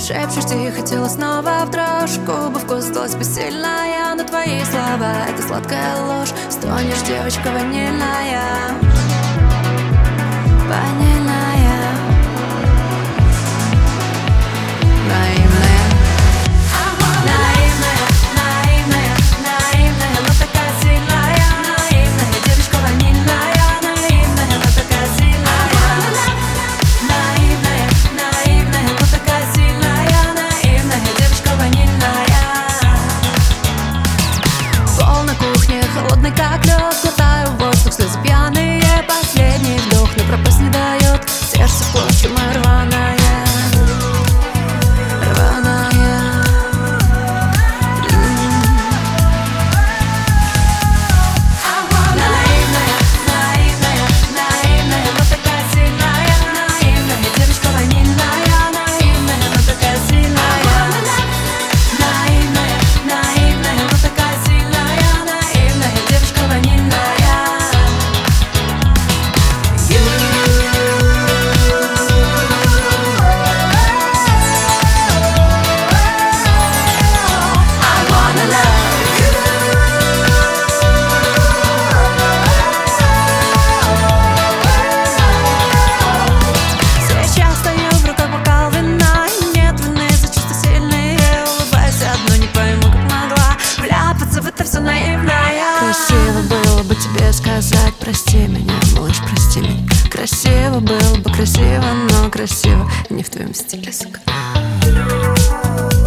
Шепчешь тихо, тело снова в дрожь, губы вкус злость бессильная на твои слова. Это сладкая ложь, стонешь, девочка ванильная, ванильная, наивная. Наивная, наивная, наивная, но такая сильная. Наивная девочка ванильная, наивная, но такая сильная. Наивная, наивная, но такая сильная. Наивная девочка ванильная. Пол на кухне, холодный как лед. Глотаю воздух, слезы пьяные. Последний вдох, но пропасть не дает. Сердце в клочья, моя рваная. Красиво было бы тебе сказать: прости меня, малыш, прости меня. Красиво было бы красиво, но красиво не в твоем стиле, сука.